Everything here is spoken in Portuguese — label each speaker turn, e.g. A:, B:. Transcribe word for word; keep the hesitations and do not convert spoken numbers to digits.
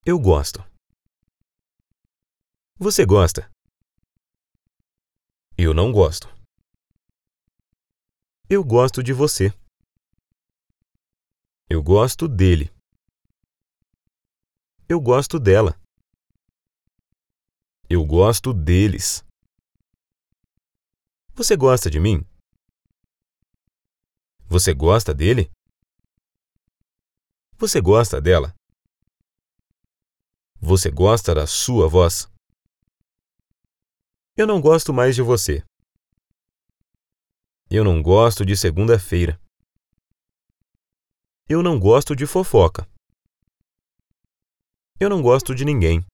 A: Eu gosto. Você gosta? Eu não gosto. Eu gosto de você. Eu gosto dele. Eu gosto dela. Eu gosto deles. Você gosta de mim? Você gosta dele? Você gosta dela? Você gosta da sua voz? Eu não gosto mais de você. Eu não gosto de segunda-feira. Eu não gosto de fofoca. Eu não gosto de ninguém.